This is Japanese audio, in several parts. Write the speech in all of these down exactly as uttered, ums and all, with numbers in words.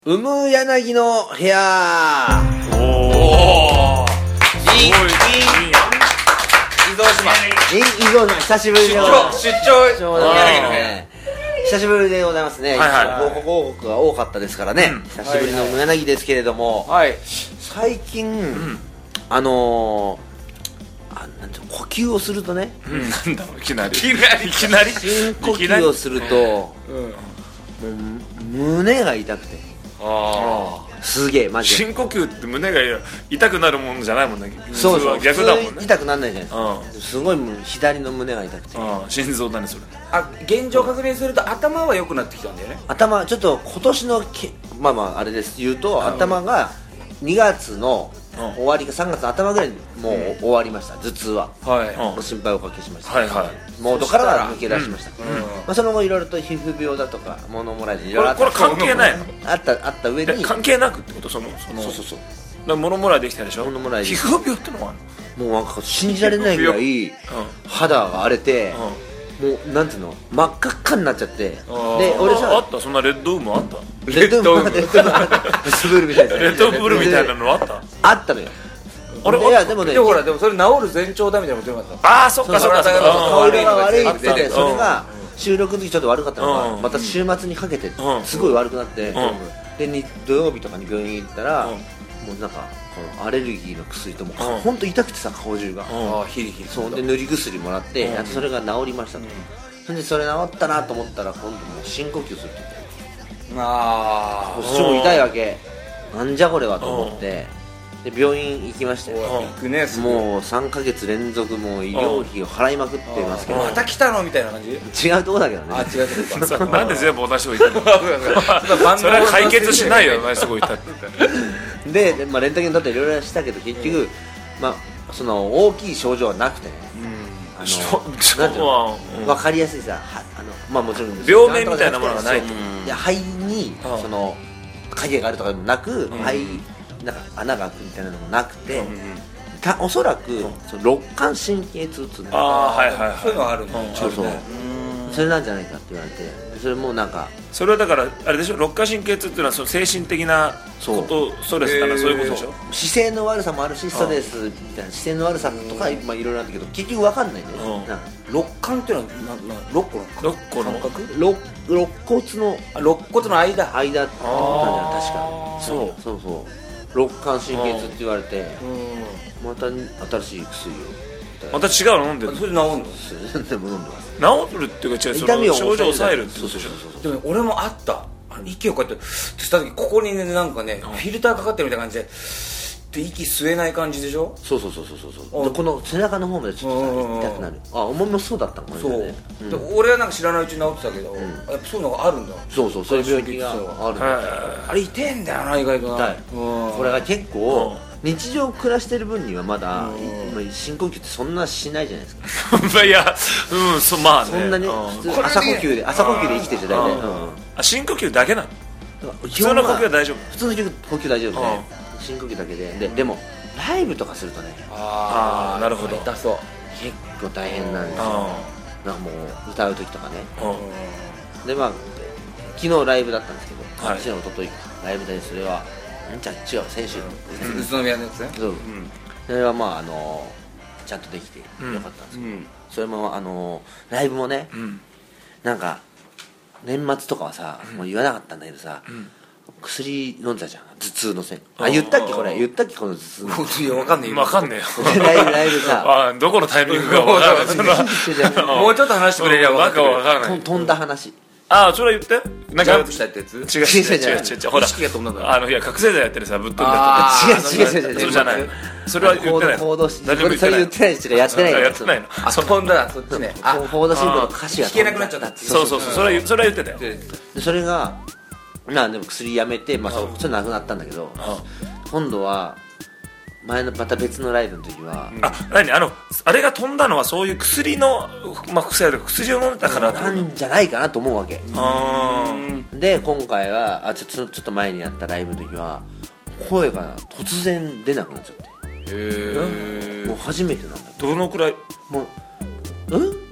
うむやなぎの部屋。 おお。 いいいい伊豆島いい伊豆島久しぶりでございます出張出張うやなぎの部屋ね久しぶりでございますね。 はいはいはい報告報告が多かったですからね、うん、久しぶりのうむやなぎですけれども、 はい最近、うん、あのー、あなんていうの呼吸をするとね、 うん、なんだろういきなりいきなりいきなり深呼吸をすると、うん、もう胸が痛くて、 ああすげえマジで深呼吸って胸が痛くなるものじゃないもんね。 そうそう逆だもんね。 痛くならないじゃないですか、うん、すごいもう左の胸が痛くて、 あ心臓だねそれ。 あ現状確認すると頭は良くなってきたんだよね。 頭ちょっと今年のけまあまああれです言うと、うん、頭がにがつの終わりかさんがつの頭ぐらいにもう終わりました、頭痛は、はい、ご心配おかけしました、 はいはい、 モードからは抜け出しました、 うんうんまあ、その後いろいろと皮膚病だとか物もらいでいろいろあったこれ関係ないのあったあった上に関係なくってことそのそのそうそうそうだ物もらいできたでしょ。 物もらいで皮膚病ってのもあるのもうなんか信じられないぐらい、うん、肌が荒れて、うん、もうなんていうの真っ赤っかになっちゃって、で俺さあったそんなレッドウームあったレッドウームレッドウームスブールみたいなレッドウームみたいなのあったあったのよ。 あれいやでもねでもほらでもそれ治る前兆だみたいなこと言わなかった。 ああそっかそっかそっか香りが悪いってでそれが収録の時ちょっと悪かったのが、うん、また週末にかけてすごい悪くなって、うん、でに土曜日とかに病院行ったら、うん、もうなんかこのアレルギーの薬ともう本当痛くてさ顔中が、 あヒリヒリそうで塗り薬もらって、やっとそれが治りましたと、それでそれ治ったなと思ったら今度もう深呼吸するとああ超痛いわけ、なんじゃこれはと思って、で病院行きましたよ、 行くね、 もうさんかげつ連続もう医療費を払いまくってますけど、 また来たのみたいな感じ。 違うとこだけどね。 あ違うとこなんで全部同じとこ行ったのそれは解決しないよ同じとこ行ったってでで、まあ、レントゲンだっていろいろしたけど結局、まあ、その大きい症状はなくてね、あのなんていうの分かりやすいさあの、まあ、もちろん病名みたいなものがないと、 いや肺にその影があるとかでもなく、肺なんか穴が開くみたいなのもなくて、うん、たおそらく、うん、その肋間神経痛っていうのがあ、はいはいはい、 そういうのがあるんだ、 うん、そうそうそれなんじゃないかって言われて、それもなんかそれはだからあれでしょ、肋間神経痛っていうのはその精神的なことストレスからそういうことでしょ。 姿勢の悪さもあるしストレスみたいな姿勢の悪さとかまあいろいろあるんだけど結局わかんないんだよね。 肋間っていうのはなな肋骨肋骨の感覚肋肋骨の肋骨の間間だったんじゃない確か。そうそうそう肋間神経痛って言われて、また新しい薬をまた違うの飲んでるの。 それ治るのでも飲んでます。 治るっていうか違う、 痛みを症状を抑えるってことでしょ。 でも俺もあった息をこうやってした時ここにねなんかねフィルターかかってるみたいな感じでで息吸えない感じでしょ。 そうそうそうそうそうでこの背中の方までちょっと痛くなる。あお前もそうだったのこれね。 そうで俺はなんか知らないうちに治ってたけどやっぱそういうのがあるんだ。 そうそうそういう病気があるんだ。 あれ痛いんだよな意外とな。 これが結構日常暮らしてる分にはまだ深呼吸ってそんなしないじゃないですか。 いやうんそまあねそんなに普通朝呼吸で朝呼吸で生きてて大体あ深呼吸だけなの。普通の呼吸は大丈夫。 普通の呼吸大丈夫で深呼吸だけでででもライブとかするとねああなるほど痛そう結構大変なんですよ。なんかもう歌う時とかねでまあ昨日ライブだったんですけど昨日おとといライブでそれはじゃ違う先週宇都宮のやつね。 そうそれはまああのちゃんとできてよかったんですけどそれもあのライブもねなんか年末とかはさもう言わなかったんだけどさ薬飲んだじゃん頭痛のせい。あ言ったっけこれ言ったっけこの頭痛の。 いやわかんねえわかんねえよライブライブさあどこのタイミングかわからないもうちょっと話してくれりゃわからない。 飛んだ話ああそれは言ってなんかジャンプしたってやつ。 違う違う違う違うほら意識が飛んだんだ。 あのいや覚醒剤やってるさぶっ飛んだって違う違う違うそうじゃないそれは言ってない報道しそれ言ってないしかやってないやってないの。 あ飛んだそっちね。あ報道新聞の歌詞が聞けなくなっちゃったって。 そうそうそうそれはそれは言ってたよ。 でそれがまあでも薬やめてまあそれなくなったんだけど今度は前のまた別のライブの時はあ何あのあれが飛んだのはそういう薬のまあ副作用とか薬を飲んだからなんじゃないかなと思うわけ。で今回はあちょちょちょっと前にやったライブの時は声が突然出なくなっちゃって。へえもう初めてなんだ。 どのくらいもううん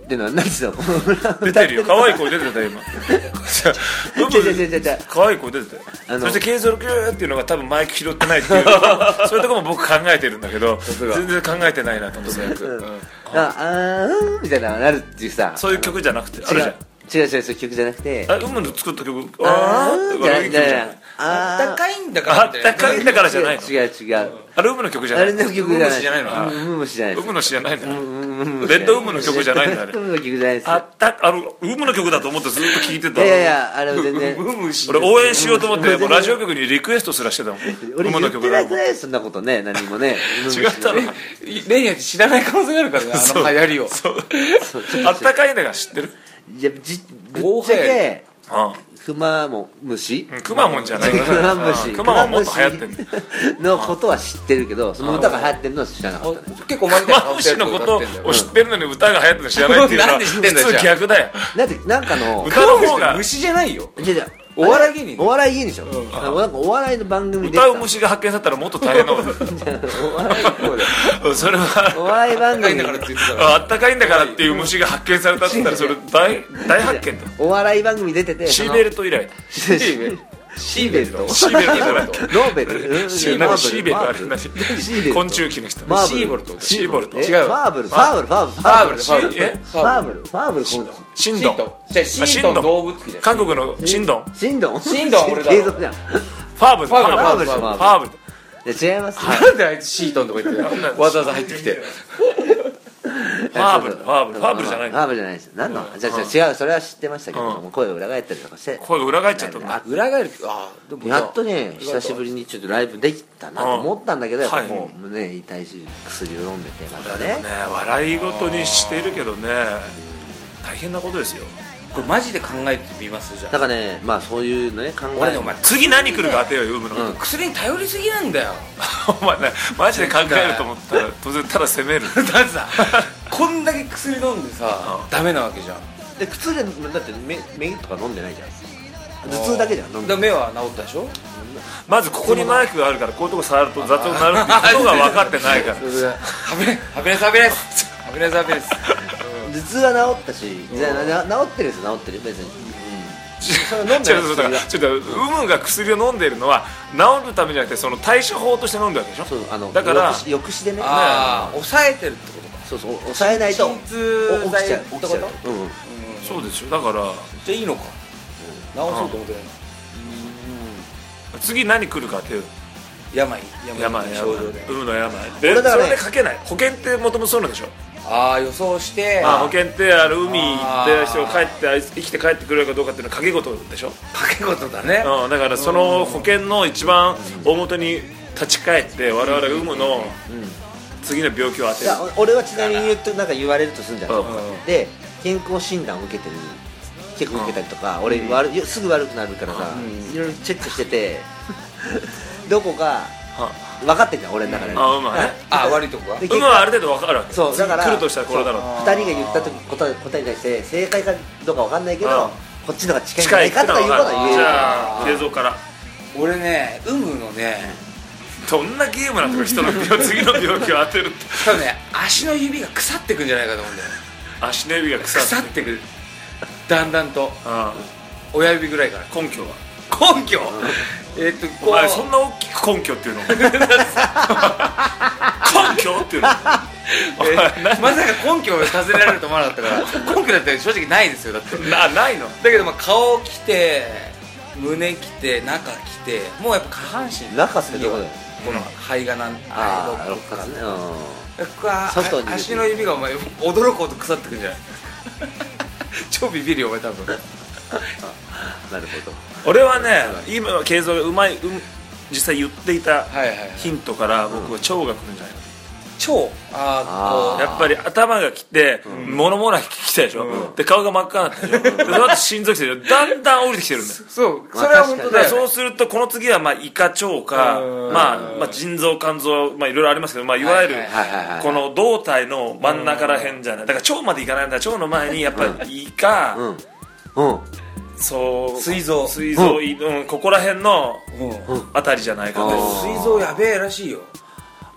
ってのは何ですか？ 出てるよ、可愛い声出てたよ今。 違う違う違う違う、 可愛い声出てたよ。そしてケーゾロキューっていうのが多分マイク拾ってないっていうそういうところも僕考えてるんだけど全然考えてないなと思って、うん、 ああーみたいななるっていうさ、 そういう曲じゃなくてあるじゃん。 違う違う、そういう曲じゃなくて、 あ、うむの作った曲、 あーじゃないじゃない、 あったかいんだからあったかいんだからじゃないの。 違う違う、 あれうむの曲じゃない。 あれの曲じゃない。 じゃないの。 うむしじゃない。 うむの知らないんだ。レッドウムの曲じゃないんだあれ。 レッドウムの曲じゃないです。 あったあのウムの曲だと思ってずっと聴いてた。 いやいやあれは全然。 俺応援しようと思ってもうラジオ局にリクエストすらしてたもん。 俺言ってなくないそんなことね、何もね。 違ったの。 レイヤー知らない可能性があるからね、あの流行りを。 あったかいんだから知ってる？ いやじぶっちゃけクマモムシ、 クマモンじゃない。 クマムシ、 クマモンもっと流行ってんのことは知ってるけど、その歌が流行ってるのは知らなかった。 結構前みたいなクマムシのことを知ってるのに歌が流行ってるの知らないっていうのは普通逆だよ。 だってなんかの歌の方が虫じゃないよ。 じゃじゃお笑い芸人、 お笑い芸人でしょ。なんかお笑いの番組で歌う虫が発見されたらもっと大変なことだ。それはお笑い番組あったかいんだからっていう虫が発見されたって言ったらそれ大大発見だ。 お笑い番組出ててシーベルト以来。 シーベルトシーベルトシーベルトじゃない。 ノーベルシーベルトあれ何？昆虫記の人。 マーブルシーボルト。 シーボルト。 違う。ファーブルファーブルファーブルファーブルファーブルえファーブルファーブルシンドン。 じゃシンドン動物記。 韓国のシンドン。 シンドンシンドン俺だ。 継続じゃん。フファーブルファーブルファーブル。 いや違います。 なんであいつシートンとか言ってわざわざ入ってきて。 ファーブルファーブルファーブルじゃない。 ファーブルじゃないです。何の？じゃ違う、それは知ってましたけども、声を裏返ったりとかして。 声が裏返っちゃったんだ。 あ、裏返る。あ、でもやっとね久しぶりにちょっとライブできたなと思ったんだけど、やっぱもう胸痛いし薬を飲んでてまたね。 笑い事にしているけどね、大変なことですよ。 これマジで考えてみますじゃん。 だからね、まあそういうのね考えて。 次何来るか当てようよ、うむの。 薬に頼りすぎなんだよ。 お前ね、マジで考えると思ったら当然ただ責める。 だってさ、こんだけ薬飲んでさダメなわけじゃん。 で薬でだって目目とか飲んでないじゃん。頭痛だけじゃん飲んで。 目は治ったでしょ。 まずここにマイクがあるからこういうとこ触ると雑音になるっていうことが分かってないから。 ハピネハピネスハピネスハピネスハピネス。 頭痛は治ったし、治ってるんですよ、治ってる別に。 それ飲んでる薬がちょっとうむが薬を飲んでいるのは治るためじゃなくてその対処法として飲んでるわけでしょ。 そう、あのだから抑止でね。 ああ、抑えてるってことか。 そうそう、抑えないと鎮痛起きちゃうってこと。 うんうん。 そうですよ。だからじゃあいいのか。治そうと思ってない。 次何来るかっていう病病症状で。 うむの病でそれでかけない。保険ってもともとそうなんでしょ。 ああ、予想して、 まあ、保険ってある海行って人が帰って生きて帰ってくれるかどうかっていうのは賭け事でしょ。 賭け事だね、 うん、だからその保険の一番大元に立ち返って我々が有無の次の病気を当てる。 いや俺はちなみに言うとなんか言われるとするんじゃない、 うん、 で健康診断を受けてる結構受けたりとか、うん、俺悪すぐ悪くなるからさ、うん、いろいろチェックしててどこか分かってんじゃん俺の中で。 あ、うまね。 あ、悪いとこが。 うまはある程度分かるわけ。 そうだから来るとしたらこれだろう。 ふたりが言った時答え答えに対して正解かどうか分かんないけど、こっちのが近いんじゃないかということは言える。 じゃあ継続から俺ね、有無のね、 どんなゲームなんとか人の病次の病気を当てるって多分ね、足の指が腐ってくんじゃないかと思うんだよ。 足の指が腐腐ってくる、だんだんと。親指ぐらいから。 根拠は根拠、えっとお前そんな大きく根拠っていうの根拠っていうのまさか根拠を尋ねられると思わなかったから根拠だって正直ないですよ。だってなないのだけど、まあ顔きて胸きて中きてもうやっぱ下半身中ってどこだよ。 この肺がなんああ、肋骨ね。 外に足の指がお前驚くほど腐ってくるんじゃない超ビビるよお前多分なるほど。 俺はね、今は継続がうまい、うん、実際言っていたヒントから僕は腸が来るんじゃないかと。 腸、ああやっぱり頭が来て、うん、物もら来たでしょ、うん、で顔が真っ赤になったでしょ、でその後心臓来てるだんだん降りてきてるんだよ。 そう、それは本当だよ。 そうするとこの次はまあ胃か腸か、まあ、まあ腎臓肝臓、まあいろいろありますけど、まあいわゆるこの胴体の真ん中らへんじゃない。だから腸までいかないんだ。腸の前にやっぱり胃か、うん、うんそう膵臓膵臓、うん、ここら辺のあたりじゃないかね。 膵臓やべえらしいよ。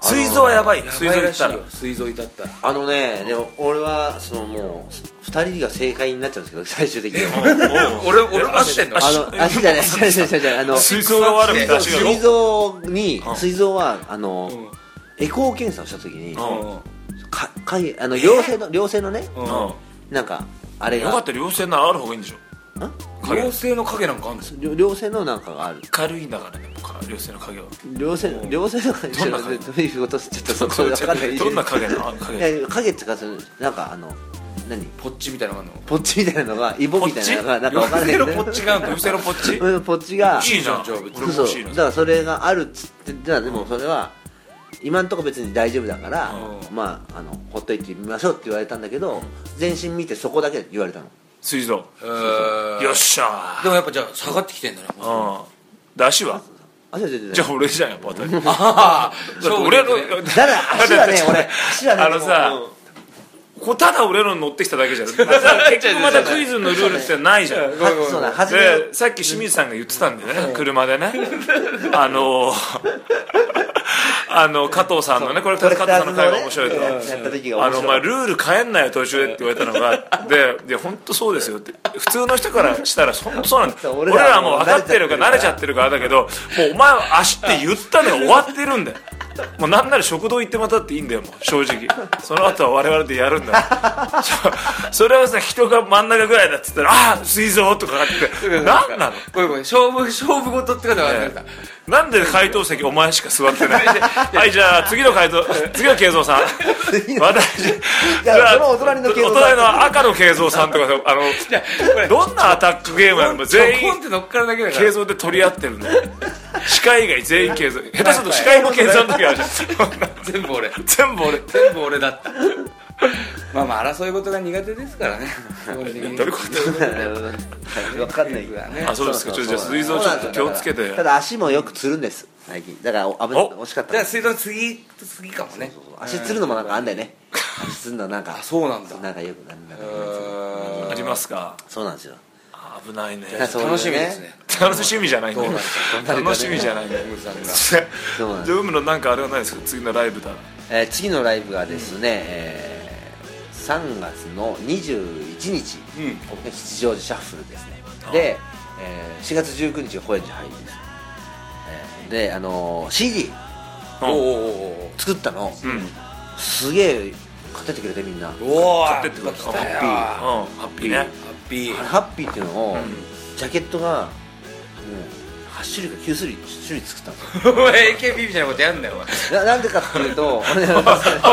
膵臓はやばい。膵臓いったら膵臓いたったらあのね、でも俺はそのもうふたりが正解になっちゃうんですけど、最終的に俺俺もしてんの。 あの足じゃない足じゃない足じゃないあの膵臓が悪くて足が膵臓に膵臓はあのエコー検査をした時にかかあの良性の良性のねなんかあれがよかったら良性ならある方がいいんでしょ。 良性の影なんかあるんですよ。 良性のなんかがある。 軽いんだからね、良性の影は。 良性良性の影どんな影？ どういうことちょっとそこ分かんない。 どんな影なの？ 影。いや影っていうかなんかあの何？ ポッチみたいなのがあるの？ ポッチみたいなのがイボみたいなのがなんか分かんないけど。 良性のポッチがあるの？良性のポッチ？ うんポッチがいいじゃん。 そうそう。だからそれがあるっつってじゃあでもそれは今んとこ別に大丈夫だからまああのほっといてみましょうって言われたんだけど全身見てそこだけ言われたの。 膵臓。よっしゃー。 でもやっぱじゃあ下がってきてんだね。 うんで足は足は全然じゃあ俺じゃんやっぱ当たりああ俺のだから足はね俺足はねあのさこうただ俺の乗ってきただけじゃん結局またクイズのルールってないじゃん。 そうだ初めでさっき清水さんが言ってたんだよね車でねあのあの加藤さんのねこれ加藤さんの会が面白いとあのまあルール変えんなよ途中でって言われたのがでで本当そうですよって普通の人からしたら本当そうなんだ俺らはもう分かってるから慣れちゃってるからだけどもうお前は足って言ったね終わってるんだよ。もうなんなら食堂行ってまたっていいんだよもう正直その後は我々でやるんだそれはさ人が真ん中ぐらいだっつったらああ膵臓とかって何なのごめんごめん勝負勝負事ってことは忘れた。 なんで回答席お前しか座ってないはいじゃあ次の回答次の慶三さん私じゃあそのお隣の慶三さんお隣の赤の慶三さんとかあのどんなアタックゲームなの全員慶三で取り合ってるの司会以外全員慶三下手すると司会も慶三の時あるじゃん全部俺全部俺全部俺だったまあまあ争い事が苦手ですからねどういうこと分かんないけどね。 あそうですか。ちょっとじゃあ膵臓ちょっと気をつけて。 ただ足もよくつるんです最近だから危ない惜しかった。 じゃあ膵臓次次かもね。 足つるのもなんかあんだよね。足つるのなんかそうなんだなんかよくなんだありますか。 そうなんですよ。 危ないね。 楽しみですね。 楽しみじゃないんだよ。楽しみじゃないんだよ。じゃあ海のなんかあれはないですか次のライブだ。 え次のライブがですねさんがつのにじゅういちにち吉祥寺シャッフルですね。でしがつじゅうくにちが高円寺ハイです。であの シーディー 作ったのすげえ買ってってくれてみんな。 買ってってくれた。 ハッピーハッピーね。 ハッピーハッピーっていうのをジャケットがもうはち種類かきゅう種類種類作ったんですよ。 お前 エーケービー みたいなことやんだよお前。 な, なんでかっていうとお前さ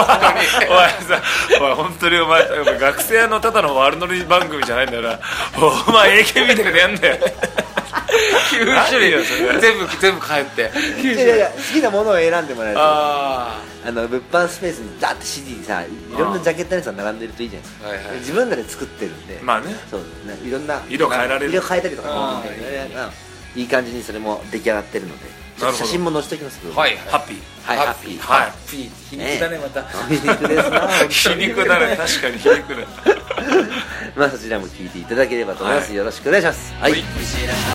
お前本当にお前学生のただの悪乗り番組じゃないんだよなお前 エーケービー みたいなことやんだよきゅう種類全部全部変えていやいや好きなものを選んでもらえるとああの物販スペースにダーッて シーディー にさいろんなジャケットのやつが並んでるといいじゃないですか、はいはい、自分らで作ってるんでまあねそういろんな色変えられる色変えたりとかいい感じにそれも出来上がってるので写真も載せておきますけどはいハッピーはいハッピーハッピー皮肉だねまた皮肉ですな皮肉だね確かに皮肉だまあそちらも聞いていただければと思います、よろしくお願いします。はい。